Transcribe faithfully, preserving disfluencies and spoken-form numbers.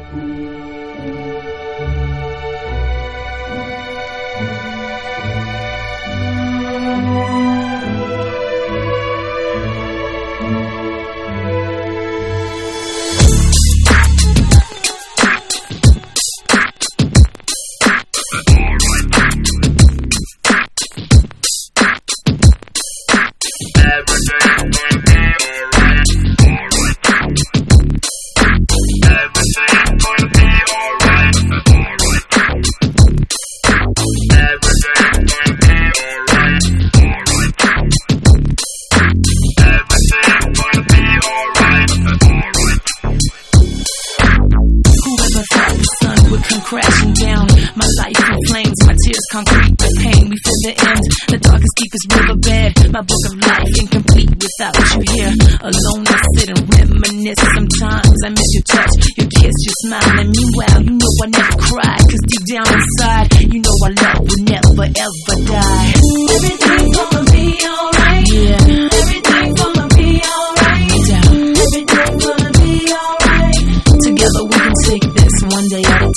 Crashing down, my life in flames, my tears concrete with pain. We feel the end, the darkest, deepest riverbed. My book of life incomplete without you here. Alone I sit and reminisce. Sometimes I miss your touch, your kiss, your smile. And meanwhile, you know I never cry, cause deep down inside, you know our love will never ever die. Everything's gonna be alright. Yeah. Everything's gonna be alright. Yeah. Everything's gonna be alright. Together we can take this one day at a